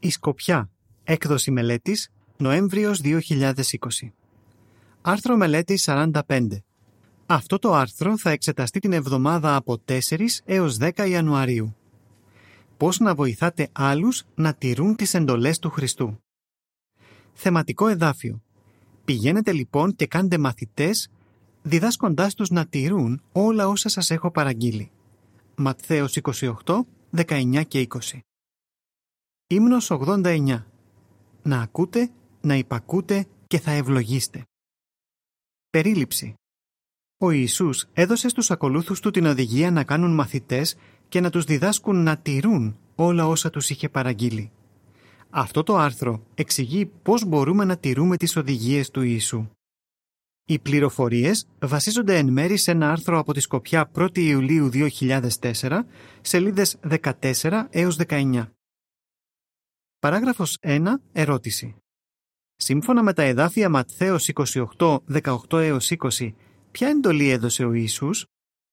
Η Σκοπιά, έκδοση μελέτης, Νοέμβριος 2020. Άρθρο μελέτης 45. Αυτό το άρθρο θα εξεταστεί την εβδομάδα από 4 έως 10 Ιανουαρίου. Πώς να βοηθάτε άλλους να τηρούν τις εντολές του Χριστού. Θεματικό εδάφιο. Πηγαίνετε λοιπόν και κάντε μαθητές, διδάσκοντάς τους να τηρούν όλα όσα σας έχω παραγγείλει. Ματθαίος 28, 19 και 20. Ύμνος 89. Να ακούτε, να υπακούτε και θα ευλογήστε. Περίληψη. Ο Ιησούς έδωσε στους ακολούθους του την οδηγία να κάνουν μαθητές και να τους διδάσκουν να τηρούν όλα όσα τους είχε παραγγείλει. Αυτό το άρθρο εξηγεί πώς μπορούμε να τηρούμε τις οδηγίες του Ιησού. Οι πληροφορίες βασίζονται εν μέρει σε ένα άρθρο από τη Σκοπιά 1η Ιουλίου 2004, σελίδες 14 έως 19. Παράγραφος 1. Ερώτηση. Σύμφωνα με τα εδάφια Ματθαίος 28, 18 έως 20, ποια εντολή έδωσε ο Ιησούς?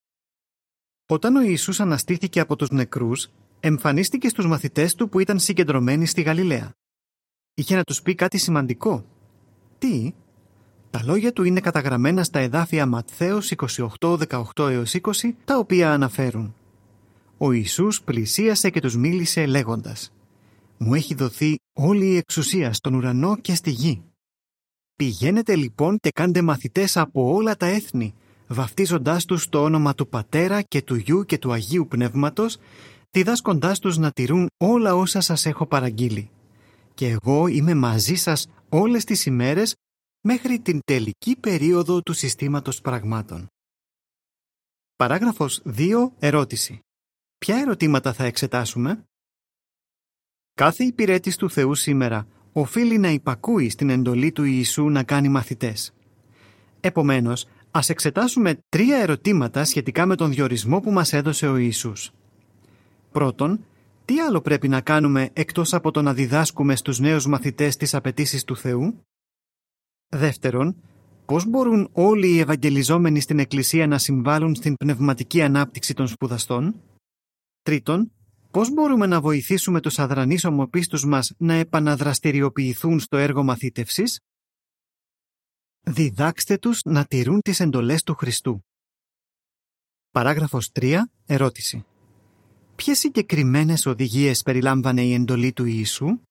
Όταν ο Ιησούς αναστήθηκε από τους νεκρούς, εμφανίστηκε στους μαθητές του που ήταν συγκεντρωμένοι στη Γαλιλαία. Είχε να τους πει κάτι σημαντικό. Τι? Τα λόγια του είναι καταγραμμένα στα εδάφια Ματθαίος 28, 18 έως 20, τα οποία αναφέρουν. Ο Ιησούς πλησίασε και τους μίλησε λέγοντας: «Μου έχει δοθεί όλη η εξουσία στον ουρανό και στη γη. Πηγαίνετε λοιπόν και κάντε μαθητές από όλα τα έθνη, βαφτίζοντάς τους στο όνομα του Πατέρα και του Υιού και του Αγίου Πνεύματος, διδάσκοντάς τους να τηρούν όλα όσα σας έχω παραγγείλει. Και εγώ είμαι μαζί σας όλες τις ημέρες μέχρι την τελική περίοδο του συστήματος πραγμάτων». Παράγραφος 2. Ερώτηση. Ποια ερωτήματα θα εξετάσουμε? Κάθε υπηρέτης του Θεού σήμερα οφείλει να υπακούει στην εντολή του Ιησού να κάνει μαθητές. Επομένως, ας εξετάσουμε 3 ερωτήματα σχετικά με τον διορισμό που μας έδωσε ο Ιησούς. Πρώτον, τι άλλο πρέπει να κάνουμε εκτός από το να διδάσκουμε στους νέους μαθητές τις απαιτήσεις του Θεού? Δεύτερον, πώς μπορούν όλοι οι ευαγγελιζόμενοι στην Εκκλησία να συμβάλλουν στην πνευματική ανάπτυξη των σπουδαστών? Τρίτον, πώς μπορούμε να βοηθήσουμε τους αδρανείς ομοπίστους μας να επαναδραστηριοποιηθούν στο έργο μαθήτευσης? Διδάξτε τους να τηρούν τις εντολές του Χριστού. Παράγραφος 3. Ερώτηση. Ποιες συγκεκριμένες οδηγίες περιλάμβανε η εντολή του Ιησού?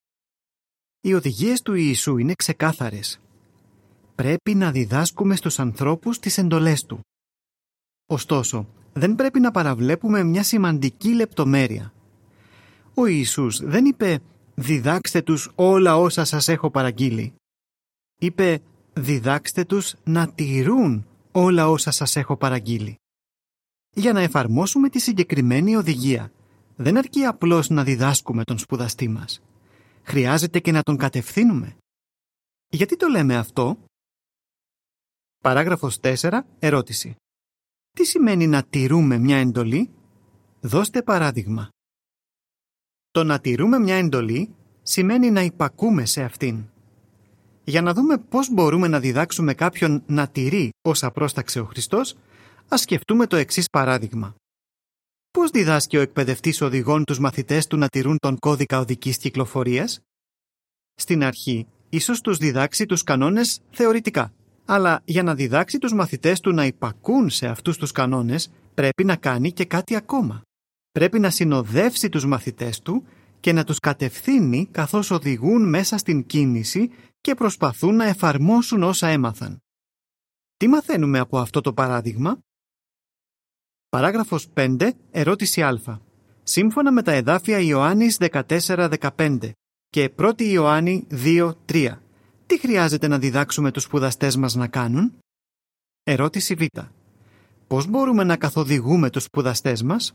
Οι οδηγίες του Ιησού είναι ξεκάθαρες. Πρέπει να διδάσκουμε στους ανθρώπους τις εντολές του. Ωστόσο, δεν πρέπει να παραβλέπουμε μια σημαντική λεπτομέρεια. Ο Ιησούς δεν είπε «διδάξτε τους όλα όσα σας έχω παραγγείλει». Είπε «διδάξτε τους να τηρούν όλα όσα σας έχω παραγγείλει». Για να εφαρμόσουμε τη συγκεκριμένη οδηγία, δεν αρκεί απλώς να διδάσκουμε τον σπουδαστή μας. Χρειάζεται και να τον κατευθύνουμε. Γιατί το λέμε αυτό? Παράγραφος 4. Ερώτηση. Τι σημαίνει να τηρούμε μια εντολή? Δώστε παράδειγμα. Το να τηρούμε μια εντολή σημαίνει να υπακούμε σε αυτήν. Για να δούμε πώς μπορούμε να διδάξουμε κάποιον να τηρεί όσα πρόσταξε ο Χριστός, ας σκεφτούμε το εξής παράδειγμα. Πώς διδάσκει ο εκπαιδευτής οδηγών τους μαθητές του να τηρούν τον κώδικα οδικής κυκλοφορίας? Στην αρχή, ίσως τους διδάξει τους κανόνες θεωρητικά. Αλλά για να διδάξει τους μαθητές του να υπακούν σε αυτούς τους κανόνες, πρέπει να κάνει και κάτι ακόμα. Πρέπει να συνοδεύσει τους μαθητές του και να τους κατευθύνει καθώς οδηγούν μέσα στην κίνηση και προσπαθούν να εφαρμόσουν όσα έμαθαν. Τι μαθαίνουμε από αυτό το παράδειγμα? Παράγραφος 5. Ερώτηση Α. Σύμφωνα με τα εδάφια Ιωάννης 14-15 και 1η Ιωάννη 2-3, τι χρειάζεται να διδάξουμε τους σπουδαστές μας να κάνουν? Ερώτηση Β. Πώς μπορούμε να καθοδηγούμε τους σπουδαστές μας?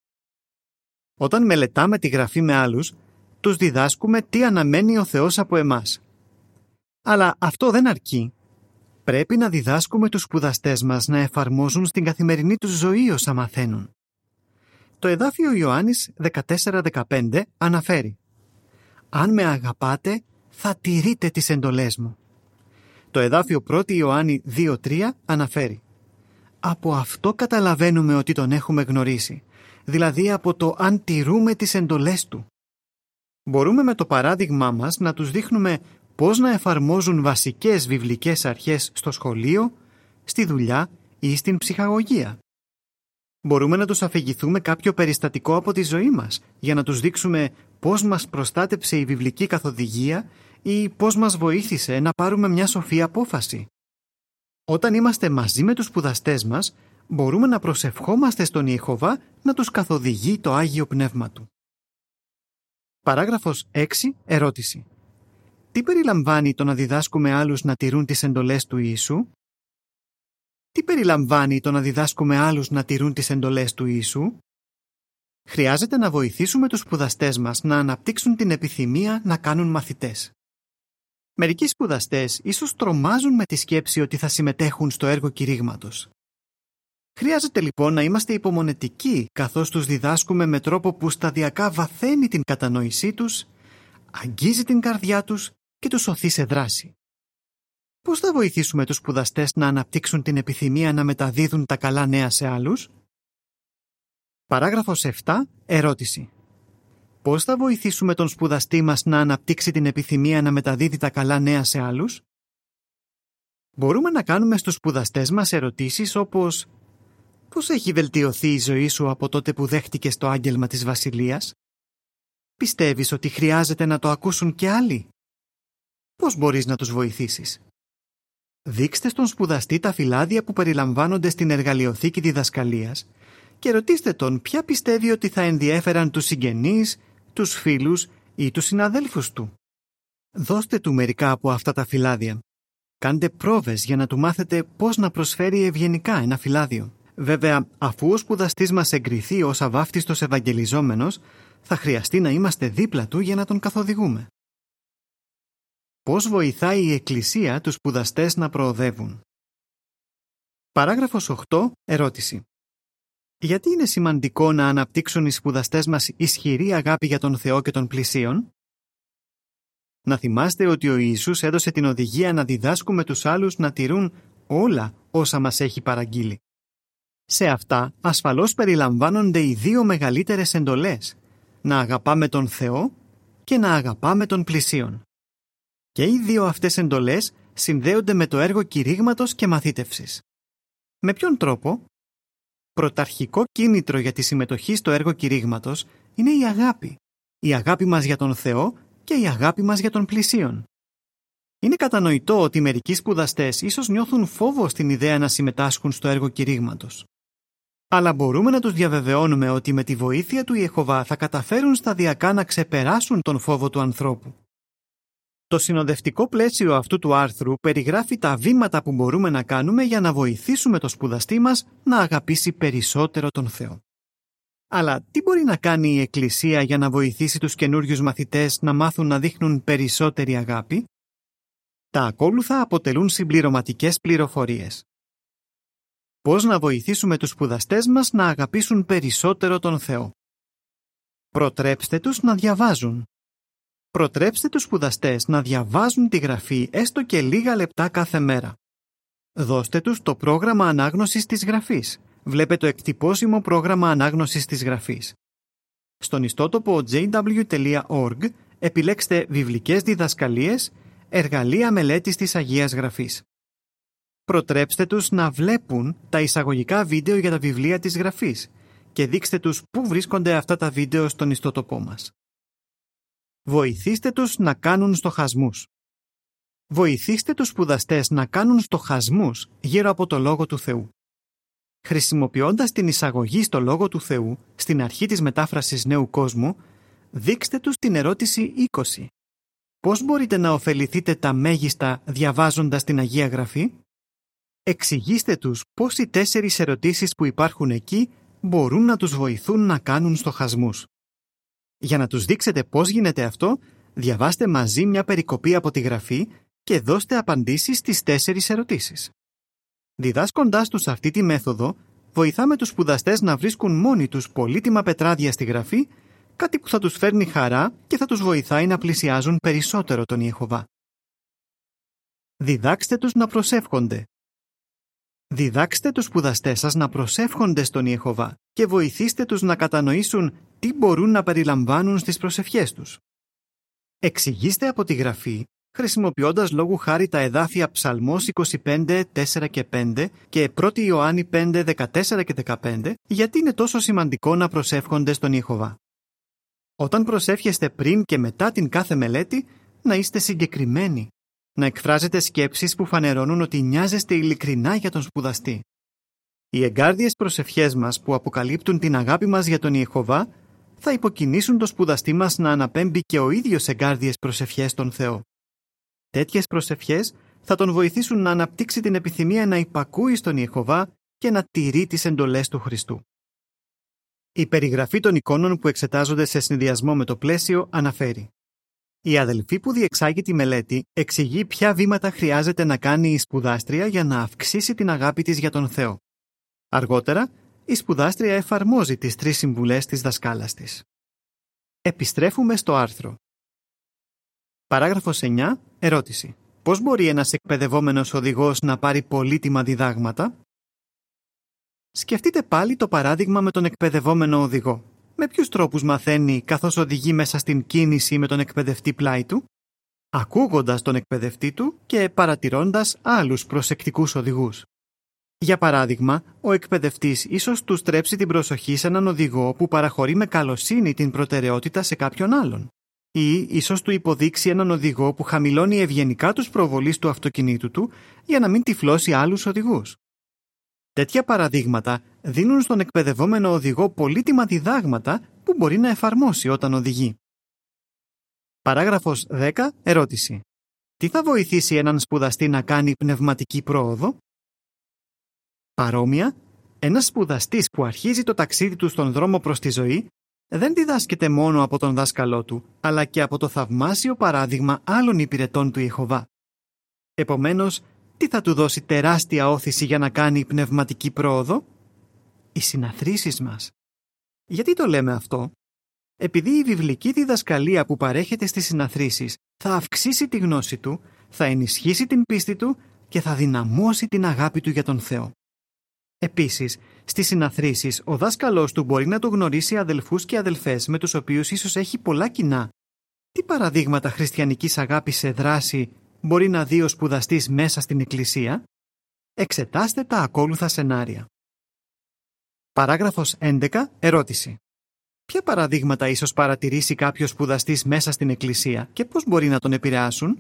Όταν μελετάμε τη Γραφή με άλλους, τους διδάσκουμε τι αναμένει ο Θεός από εμάς. Αλλά αυτό δεν αρκεί. Πρέπει να διδάσκουμε τους σπουδαστές μας να εφαρμόζουν στην καθημερινή τους ζωή όσα μαθαίνουν. Το εδάφιο Ιωάννης 14-15 αναφέρει «Αν με αγαπάτε, θα τηρείτε τις εντολές μου». Το εδάφιο 1η Ιωάννη 2-3 αναφέρει «Από αυτό καταλαβαίνουμε ότι τον έχουμε γνωρίσει, δηλαδή από το αν τηρούμε τις εντολές του». Μπορούμε με το παράδειγμά μας να τους δείχνουμε πώς να εφαρμόζουν βασικές βιβλικές αρχές στο σχολείο, στη δουλειά ή στην ψυχαγωγία. Μπορούμε να τους αφηγηθούμε κάποιο περιστατικό από τη ζωή μας για να τους δείξουμε πώς μας προστάτεψε η βιβλική καθοδηγία ή πώς μας βοήθησε να πάρουμε μια σοφή απόφαση. Όταν είμαστε μαζί με τους σπουδαστές μας, μπορούμε να προσευχόμαστε στον Ιεχωβά να τους καθοδηγεί το Άγιο Πνεύμα Του. Παράγραφος 6. Ερώτηση. Τι περιλαμβάνει το να διδάσκουμε άλλους να τηρούν τις εντολές του Ιησού? Τι περιλαμβάνει το να διδάσκουμε άλλους να τηρούν τις εντολές του Ιησού? Χρειάζεται να βοηθήσουμε τους σπουδαστές μας να αναπτύξουν την επιθυμία να κάνουν μαθητές. Μερικοί σπουδαστές ίσως τρομάζουν με τη σκέψη ότι θα συμμετέχουν στο έργο κηρύγματος. Χρειάζεται λοιπόν να είμαστε υπομονετικοί καθώς τους διδάσκουμε με τρόπο που σταδιακά βαθαίνει την κατανόησή τους, αγγίζει την καρδιά τους και τους οθεί σε δράση. Πώς θα βοηθήσουμε τους σπουδαστές να αναπτύξουν την επιθυμία να μεταδίδουν τα καλά νέα σε άλλους? Παράγραφος 7. Ερώτηση. Πώς θα βοηθήσουμε τον σπουδαστή μας να αναπτύξει την επιθυμία να μεταδίδει τα καλά νέα σε άλλους? Μπορούμε να κάνουμε στους σπουδαστές μας ερωτήσεις όπως «Πώς έχει βελτιωθεί η ζωή σου από τότε που δέχτηκες το άγγελμα της Βασιλείας? Πιστεύεις ότι χρειάζεται να το ακούσουν και άλλοι? Πώς μπορείς να τους βοηθήσεις?» Δείξτε στον σπουδαστή τα φυλάδια που περιλαμβάνονται στην εργαλειοθήκη διδασκαλίας και ρωτήστε τον ποια πιστεύει ότι θα ενδιέφεραν τους συγγενείς, τους φίλους ή τους συναδέλφους του. Δώστε του μερικά από αυτά τα φυλάδια. Κάντε πρόβες για να του μάθετε πώς να προσφέρει ευγενικά ένα φυλάδιο. Βέβαια, αφού ο σπουδαστής μας εγκριθεί ως αβάφτιστος ευαγγελιζόμενος, θα χρειαστεί να είμαστε δίπλα του για να τον καθοδηγούμε. Πώς βοηθάει η Εκκλησία τους σπουδαστές να προοδεύουν? Παράγραφος 8. Ερώτηση. Γιατί είναι σημαντικό να αναπτύξουν οι σπουδαστές μας ισχυρή αγάπη για τον Θεό και των πλησίων? Να θυμάστε ότι ο Ιησούς έδωσε την οδηγία να διδάσκουμε τους άλλους να τηρούν όλα όσα μας έχει παραγγείλει. Σε αυτά ασφαλώς περιλαμβάνονται οι δύο μεγαλύτερες εντολές, να αγαπάμε τον Θεό και να αγαπάμε τον πλησίον. Και οι δύο αυτές εντολές συνδέονται με το έργο κηρύγματος και μαθήτευσης. Με ποιον τρόπο? Πρωταρχικό κίνητρο για τη συμμετοχή στο έργο κηρύγματος είναι η αγάπη. Η αγάπη μας για τον Θεό και η αγάπη μας για τον πλησίον. Είναι κατανοητό ότι μερικοί σπουδαστές ίσως νιώθουν φόβο στην ιδέα να συμμετάσχουν στο έργο κηρύγματος. Αλλά μπορούμε να τους διαβεβαιώνουμε ότι με τη βοήθεια του Ιεχωβά θα καταφέρουν σταδιακά να ξεπεράσουν τον φόβο του ανθρώπου. Το συνοδευτικό πλαίσιο αυτού του άρθρου περιγράφει τα βήματα που μπορούμε να κάνουμε για να βοηθήσουμε το σπουδαστή μας να αγαπήσει περισσότερο τον Θεό. Αλλά τι μπορεί να κάνει η Εκκλησία για να βοηθήσει τους καινούριους μαθητές να μάθουν να δείχνουν περισσότερη αγάπη? Τα ακόλουθα αποτελούν συμπληρωματικές πληροφορίες. Πώς να βοηθήσουμε τους σπουδαστές μας να αγαπήσουν περισσότερο τον Θεό? Προτρέψτε τους να διαβάζουν. Προτρέψτε τους σπουδαστές να διαβάζουν τη Γραφή έστω και λίγα λεπτά κάθε μέρα. Δώστε τους το πρόγραμμα ανάγνωσης της Γραφής. Βλέπε το εκτυπώσιμο πρόγραμμα ανάγνωσης της Γραφής. Στον ιστότοπο jw.org επιλέξτε βιβλικές διδασκαλίες, εργαλεία μελέτης της Αγίας Γραφής. Προτρέψτε τους να βλέπουν τα εισαγωγικά βίντεο για τα βιβλία της Γραφής και δείξτε τους πού βρίσκονται αυτά τα βίντεο στον ιστότοπό μας. Βοηθήστε τους να κάνουν στοχασμούς. Βοηθήστε τους σπουδαστές να κάνουν στοχασμούς γύρω από το Λόγο του Θεού. Χρησιμοποιώντας την εισαγωγή στο Λόγο του Θεού στην αρχή της μετάφρασης Νέου Κόσμου, δείξτε τους την ερώτηση 20. Πώς μπορείτε να ωφεληθείτε τα μέγιστα διαβάζοντας την Αγία Γραφή? Εξηγήστε τους πώς οι 4 ερωτήσεις που υπάρχουν εκεί μπορούν να τους βοηθούν να κάνουν στοχασμούς. Για να τους δείξετε πώς γίνεται αυτό, διαβάστε μαζί μια περικοπή από τη Γραφή και δώστε απαντήσεις στις 4 ερωτήσεις. Διδάσκοντάς τους αυτή τη μέθοδο, βοηθάμε τους σπουδαστές να βρίσκουν μόνοι τους πολύτιμα πετράδια στη Γραφή, κάτι που θα τους φέρνει χαρά και θα τους βοηθάει να πλησιάζουν περισσότερο τον Ιεχωβά. Διδάξτε τους να προσεύχονται. Διδάξτε τους σπουδαστές σας να προσεύχονται στον Ιεχωβά και βοηθήστε τους να κατανοήσουν τι μπορούν να περιλαμβάνουν στις προσευχές τους. Εξηγήστε από τη Γραφή, χρησιμοποιώντας λόγου χάρη τα εδάφια Ψαλμός 25, 4 και 5 και 1 Ιωάννη 5, 14 και 15, γιατί είναι τόσο σημαντικό να προσεύχονται στον Ιεχωβά. Όταν προσεύχεστε πριν και μετά την κάθε μελέτη, να είστε συγκεκριμένοι, να εκφράζετε σκέψεις που φανερώνουν ότι νοιάζεστε ειλικρινά για τον σπουδαστή. Οι εγκάρδιες προσευχές μας που αποκαλύπτουν την αγάπη μας για τον Ιεχωβά θα υποκινήσουν τον σπουδαστή μας να αναπέμπει και ο ίδιος εγκάρδιες προσευχές στον Θεό. Τέτοιες προσευχές θα τον βοηθήσουν να αναπτύξει την επιθυμία να υπακούει στον Ιεχωβά και να τηρεί τις εντολές του Χριστού. Η περιγραφή των εικόνων που εξετάζονται σε συνδυασμό με το πλαίσιο αναφέρει: η αδελφή που διεξάγει τη μελέτη εξηγεί ποια βήματα χρειάζεται να κάνει η σπουδάστρια για να αυξήσει την αγάπη της για τον Θεό. Αργότερα, η σπουδάστρια εφαρμόζει τις 3 συμβουλές της δασκάλας της. Επιστρέφουμε στο άρθρο. Παράγραφος 9. Ερώτηση. Πώς μπορεί ένας εκπαιδευόμενος οδηγός να πάρει πολύτιμα διδάγματα? Σκεφτείτε πάλι το παράδειγμα με τον εκπαιδευόμενο οδηγό. Με ποιους τρόπους μαθαίνει καθώς οδηγεί μέσα στην κίνηση με τον εκπαιδευτή πλάι του? Ακούγοντας τον εκπαιδευτή του και παρατηρώντας άλλους προσεκτικούς οδηγούς. Για παράδειγμα, ο εκπαιδευτής ίσως του στρέψει την προσοχή σε έναν οδηγό που παραχωρεί με καλοσύνη την προτεραιότητα σε κάποιον άλλον. Ή ίσως του υποδείξει έναν οδηγό που χαμηλώνει ευγενικά τους προβολείς του αυτοκινήτου του για να μην τυφλώσει άλλους οδηγούς. Τέτοια παραδείγματα δίνουν στον εκπαιδευόμενο οδηγό πολύτιμα διδάγματα που μπορεί να εφαρμόσει όταν οδηγεί. Παράγραφος 10. Ερώτηση. Τι θα βοηθήσει έναν σπουδαστή να κάνει πνευματική πρόοδο? Παρόμοια, ένας σπουδαστής που αρχίζει το ταξίδι του στον δρόμο προς τη ζωή δεν διδάσκεται μόνο από τον δάσκαλό του, αλλά και από το θαυμάσιο παράδειγμα άλλων υπηρετών του Ιεχωβά. Επομένως, τι θα του δώσει τεράστια όθηση για να κάνει πνευματική πρόοδο? Οι συναθρήσεις μας. Γιατί το λέμε αυτό? Επειδή η βιβλική διδασκαλία που παρέχεται στις συναθρήσεις θα αυξήσει τη γνώση του, θα ενισχύσει την πίστη του και θα δυναμώσει την αγάπη του για τον Θεό. Επίσης, στις συναθρήσεις ο δάσκαλός του μπορεί να του γνωρίσει αδελφούς και αδελφές με τους οποίους ίσως έχει πολλά κοινά. Τι παραδείγματα χριστιανικής αγάπης σε δράση μπορεί να δει ο σπουδαστής μέσα στην Εκκλησία? Εξετάστε τα ακόλουθα σενάρια. Παράγραφος 11. Ερώτηση. Ποια παραδείγματα ίσως παρατηρήσει κάποιος σπουδαστής μέσα στην Εκκλησία και πώς μπορεί να τον επηρεάσουν?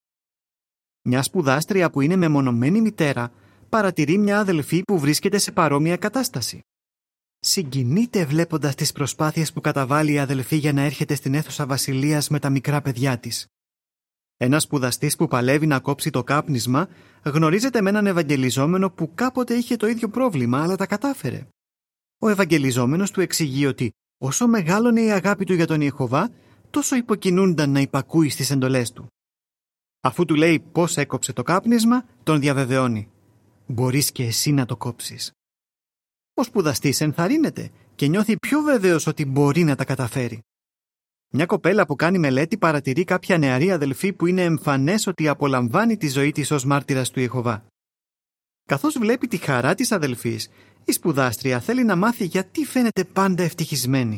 Μια σπουδάστρια που είναι μεμονωμένη μητέρα παρατηρεί μια αδελφή που βρίσκεται σε παρόμοια κατάσταση. Συγκινείται βλέποντας τις προσπάθειες που καταβάλει η αδελφή για να έρχεται στην αίθουσα βασιλείας με τα μικρά παιδιά της. Ένας σπουδαστής που παλεύει να κόψει το κάπνισμα γνωρίζεται με έναν ευαγγελιζόμενο που κάποτε είχε το ίδιο πρόβλημα, αλλά τα κατάφερε. Ο ευαγγελιζόμενος του εξηγεί ότι όσο μεγάλωνε η αγάπη του για τον Ιεχωβά, τόσο υποκινούνταν να υπακούει στις εντολές του. Αφού του λέει πώς έκοψε το κάπνισμα, τον διαβεβαιώνει: μπορείς και εσύ να το κόψεις. Ο σπουδαστής ενθαρρύνεται και νιώθει πιο βέβαιος ότι μπορεί να τα καταφέρει. Μια κοπέλα που κάνει μελέτη παρατηρεί κάποια νεαρή αδελφή που είναι εμφανές ότι απολαμβάνει τη ζωή της ως μάρτυρας του Ιεχωβά. Καθώς βλέπει τη χαρά της αδελφής, η σπουδάστρια θέλει να μάθει γιατί φαίνεται πάντα ευτυχισμένη.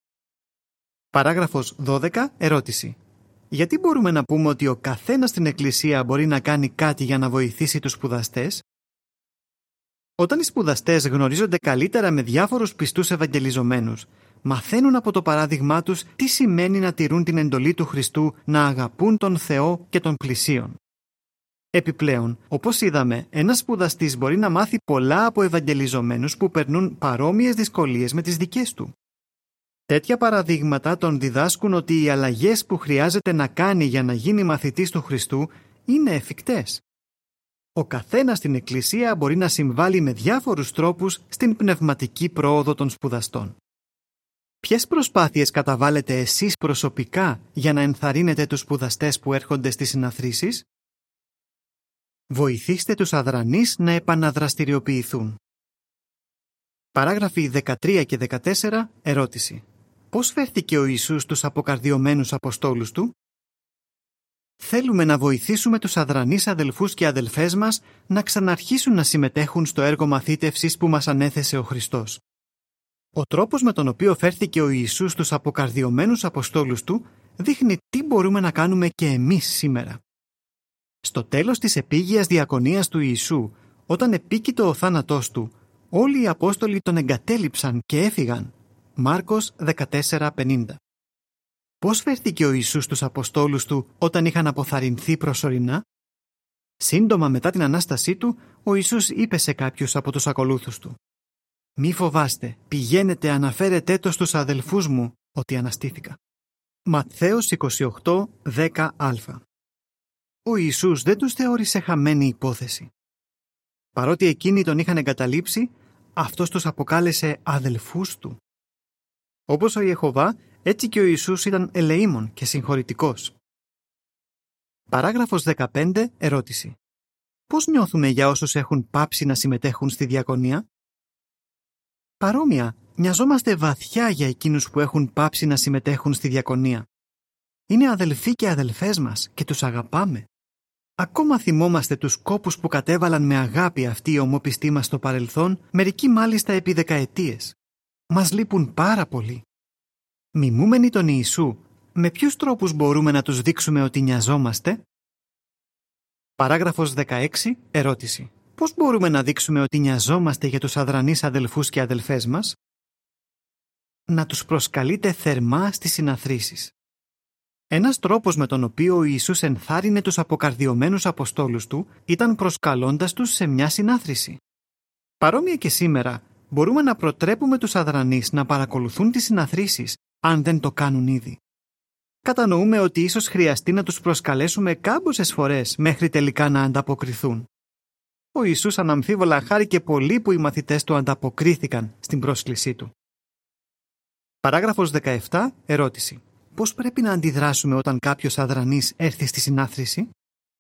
Παράγραφος 12. Ερώτηση. Γιατί μπορούμε να πούμε ότι ο καθένας στην Εκκλησία μπορεί να κάνει κάτι για να βοηθήσει τους σπουδαστές? Όταν οι σπουδαστές γνωρίζονται καλύτερα με διάφορους πιστούς ευαγγελιζομένους, μαθαίνουν από το παράδειγμά τους τι σημαίνει να τηρούν την εντολή του Χριστού να αγαπούν τον Θεό και τον πλησίον. Επιπλέον, όπως είδαμε, ένας σπουδαστής μπορεί να μάθει πολλά από ευαγγελιζομένους που περνούν παρόμοιες δυσκολίες με τις δικές του. Τέτοια παραδείγματα τον διδάσκουν ότι οι αλλαγές που χρειάζεται να κάνει για να γίνει μαθητής του Χριστού είναι εφικτές. Ο καθένας στην Εκκλησία μπορεί να συμβάλλει με διάφορους τρόπους στην πνευματική πρόοδο των σπουδαστών. Ποιες προσπάθειες καταβάλλετε εσείς προσωπικά για να ενθαρρύνετε τους σπουδαστές που έρχονται στις συναθρήσεις? Βοηθήστε τους αδρανείς να επαναδραστηριοποιηθούν. Παράγραφοι 13 και 14. Ερώτηση. Πώς φέρθηκε ο Ιησούς στους αποκαρδιωμένους αποστόλους του? Θέλουμε να βοηθήσουμε τους αδρανείς αδελφούς και αδελφές μας να ξαναρχίσουν να συμμετέχουν στο έργο μαθήτευσης που μας ανέθεσε ο Χριστός. Ο τρόπος με τον οποίο φέρθηκε ο Ιησούς στους αποκαρδιωμένους αποστόλους του δείχνει τι μπορούμε να κάνουμε και εμείς σήμερα. Στο τέλος της επίγειας διακονίας του Ιησού, όταν επίκειτο ο θάνατός του, όλοι οι Απόστολοι τον εγκατέλειψαν και έφυγαν. Μάρκος 14:50. Πώς φέρθηκε ο Ιησούς στους Αποστόλους του όταν είχαν αποθαρρυνθεί προσωρινά? Σύντομα μετά την Ανάστασή του, ο Ιησούς είπε σε κάποιους από τους ακολούθους του: «Μη φοβάστε, πηγαίνετε, αναφέρετε το στους αδελφούς μου ότι αναστήθηκα». Ματθαίος 28:10α. Ο Ιησούς δεν τους θεώρησε χαμένη υπόθεση. Παρότι εκείνοι τον είχαν εγκαταλείψει, αυτός τους αποκάλεσε αδελφούς του. Όπως ο Ιεχωβά, έτσι και ο Ιησούς ήταν ελεήμων και συγχωρητικός. Παράγραφος 15. Ερώτηση. Πώς νιώθουμε για όσους έχουν πάψει να συμμετέχουν στη διακονία? Παρόμοια, νοιαζόμαστε βαθιά για εκείνους που έχουν πάψει να συμμετέχουν στη διακονία. Είναι αδελφοί και αδελφές μας και τους αγαπάμε. Ακόμα θυμόμαστε τους κόπους που κατέβαλαν με αγάπη αυτοί οι ομοπιστοί μας στο παρελθόν, μερικοί μάλιστα επί δεκαετίες. Μας λείπουν πάρα πολύ. Μιμούμενοι τον Ιησού, με ποιους τρόπους μπορούμε να τους δείξουμε ότι νοιαζόμαστε? Παράγραφος 16. Ερώτηση. Πώς μπορούμε να δείξουμε ότι νοιαζόμαστε για τους αδρανείς αδελφούς και αδελφές μας? Να τους προσκαλείτε θερμά στις συναθρήσεις. Ένας τρόπος με τον οποίο ο Ιησούς ενθάρρυνε τους αποκαρδιωμένους Αποστόλους του ήταν προσκαλώντας τους σε μια συνάθρηση. Παρόμοια και σήμερα, μπορούμε να προτρέπουμε τους αδρανείς να παρακολουθούν τις συναθρήσεις, αν δεν το κάνουν ήδη. Κατανοούμε ότι ίσως χρειαστεί να τους προσκαλέσουμε κάμποσες φορές μέχρι τελικά να ανταποκριθούν. Ο Ιησούς αναμφίβολα χάρηκε πολύ που οι μαθητές του ανταποκρίθηκαν στην πρόσκλησή του. Παράγραφος 17. Ερώτηση. Πώς πρέπει να αντιδράσουμε όταν κάποιος αδρανής έρθει στη συνάθρηση?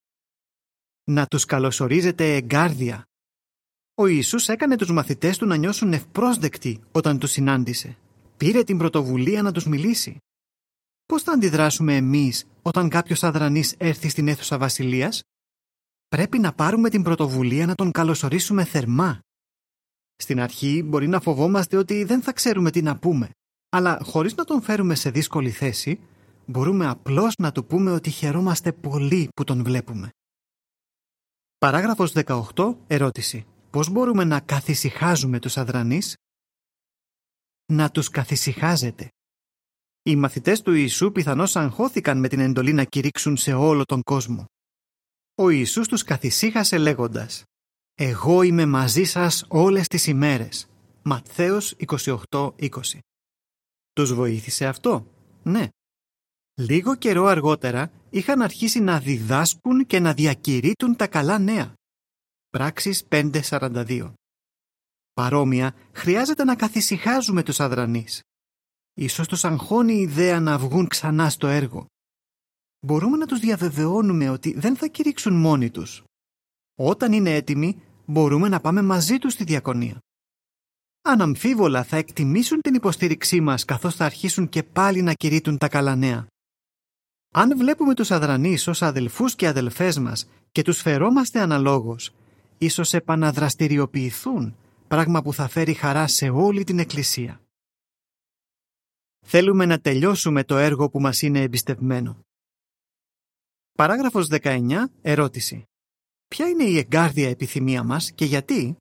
Να τους καλωσορίζετε εγκάρδια. Ο Ιησούς έκανε τους μαθητές του να νιώσουν ευπρόσδεκτοι όταν τους συνάντησε. Πήρε την πρωτοβουλία να τους μιλήσει. Πώς θα αντιδράσουμε εμείς όταν κάποιος αδρανής έρθει στην αίθουσα βασιλείας? Πρέπει να πάρουμε την πρωτοβουλία να τον καλωσορίσουμε θερμά. Στην αρχή μπορεί να φοβόμαστε ότι δεν θα ξέρουμε τι να πούμε, αλλά χωρίς να τον φέρουμε σε δύσκολη θέση, μπορούμε απλώς να του πούμε ότι χαιρόμαστε πολύ που τον βλέπουμε. Παράγραφος 18. Ερώτηση. Πώς μπορούμε να καθησυχάζουμε τους αδρανείς? Να τους καθησυχάζετε. Οι μαθητές του Ιησού πιθανώς αγχώθηκαν με την εντολή να κηρύξουν σε όλο τον κόσμο. Ο Ιησούς τους καθησύχασε λέγοντας: «Εγώ είμαι μαζί σας όλες τις ημέρες». Ματθαίος 28:20. Τους βοήθησε αυτό? Ναι. Λίγο καιρό αργότερα είχαν αρχίσει να διδάσκουν και να διακηρύττουν τα καλά νέα. Πράξεις 5:42. Παρόμοια, χρειάζεται να καθησυχάζουμε τους αδρανείς. Ίσως τους αγχώνει η ιδέα να βγουν ξανά στο έργο. Μπορούμε να τους διαβεβαιώνουμε ότι δεν θα κηρύξουν μόνοι τους. Όταν είναι έτοιμοι, μπορούμε να πάμε μαζί τους στη διακονία. Αναμφίβολα θα εκτιμήσουν την υποστήριξή μας καθώς θα αρχίσουν και πάλι να κηρύττουν τα καλά νέα. Αν βλέπουμε τους αδρανείς ως αδελφούς και αδελφές μας και τους φερόμαστε αναλόγως, ίσως επαναδραστηριοποιηθούν, πράγμα που θα φέρει χαρά σε όλη την Εκκλησία. Θέλουμε να τελειώσουμε το έργο που μας είναι εμπιστευμένο. Παράγραφος 19. Ερώτηση. Ποια είναι η εγκάρδια επιθυμία μας και γιατί?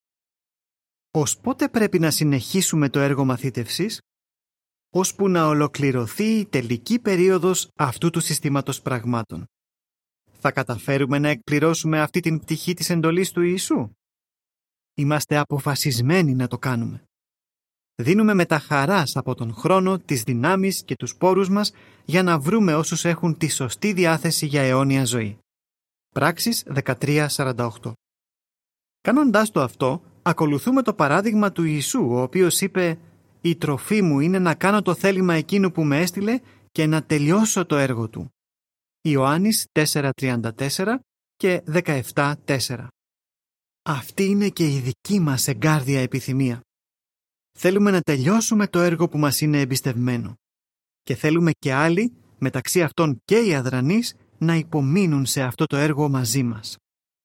Ως πότε πρέπει να συνεχίσουμε το έργο μαθήτευσης? Ώσπου να ολοκληρωθεί η τελική περίοδος αυτού του συστήματος πραγμάτων. Θα καταφέρουμε να εκπληρώσουμε αυτή την πτυχή της εντολής του Ιησού? Είμαστε αποφασισμένοι να το κάνουμε. Δίνουμε με τα χαράς από τον χρόνο, τις δυνάμεις και τους πόρους μας για να βρούμε όσους έχουν τη σωστή διάθεση για αιώνια ζωή. Πράξεις 13:48. Κάνοντάς το αυτό, ακολουθούμε το παράδειγμα του Ιησού, ο οποίος είπε «Η τροφή μου είναι να κάνω το θέλημα εκείνου που με έστειλε και να τελειώσω το έργο του». Ιωάννης 4:34 και 17:4. Αυτή είναι και η δική μας εγκάρδια επιθυμία. Θέλουμε να τελειώσουμε το έργο που μας είναι εμπιστευμένο. Και θέλουμε και άλλοι, μεταξύ αυτών και οι αδρανείς, να υπομείνουν σε αυτό το έργο μαζί μας.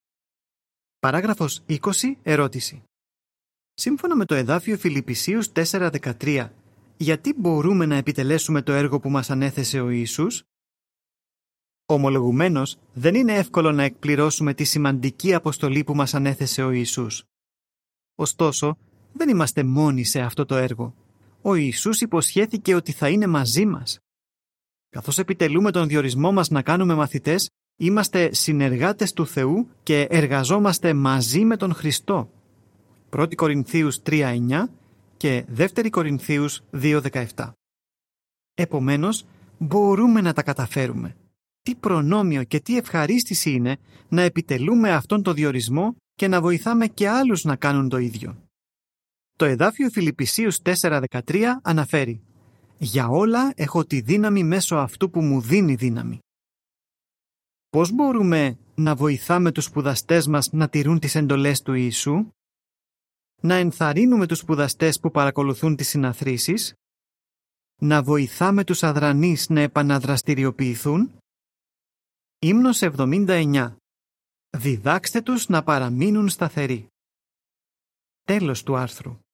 Παράγραφος 20. Ερώτηση. Σύμφωνα με το εδάφιο Φιλιππισίους 4:13, γιατί μπορούμε να επιτελέσουμε το έργο που μας ανέθεσε ο Ιησούς? Ομολογουμένως, δεν είναι εύκολο να εκπληρώσουμε τη σημαντική αποστολή που μας ανέθεσε ο Ιησούς. Ωστόσο, δεν είμαστε μόνοι σε αυτό το έργο. Ο Ιησούς υποσχέθηκε ότι θα είναι μαζί μας. Καθώς επιτελούμε τον διορισμό μας να κάνουμε μαθητές, είμαστε συνεργάτες του Θεού και εργαζόμαστε μαζί με τον Χριστό. 1 Κορινθίους 3:9 και 2 Κορινθίους 2:17. Επομένως, μπορούμε να τα καταφέρουμε. Τι προνόμιο και τι ευχαρίστηση είναι να επιτελούμε αυτόν τον διορισμό και να βοηθάμε και άλλους να κάνουν το ίδιο. Το εδάφιο Φιλιππισίους 4:13 αναφέρει «Για όλα έχω τη δύναμη μέσω αυτού που μου δίνει δύναμη». Πώς μπορούμε να βοηθάμε τους σπουδαστές μας να τηρούν τις εντολές του Ιησού? Να ενθαρρύνουμε τους σπουδαστές που παρακολουθούν τις συναθρήσεις? Να βοηθάμε τους αδρανείς να επαναδραστηριοποιηθούν? Ύμνος 79. Διδάξτε τους να παραμείνουν σταθεροί. Τέλος του άρθρου.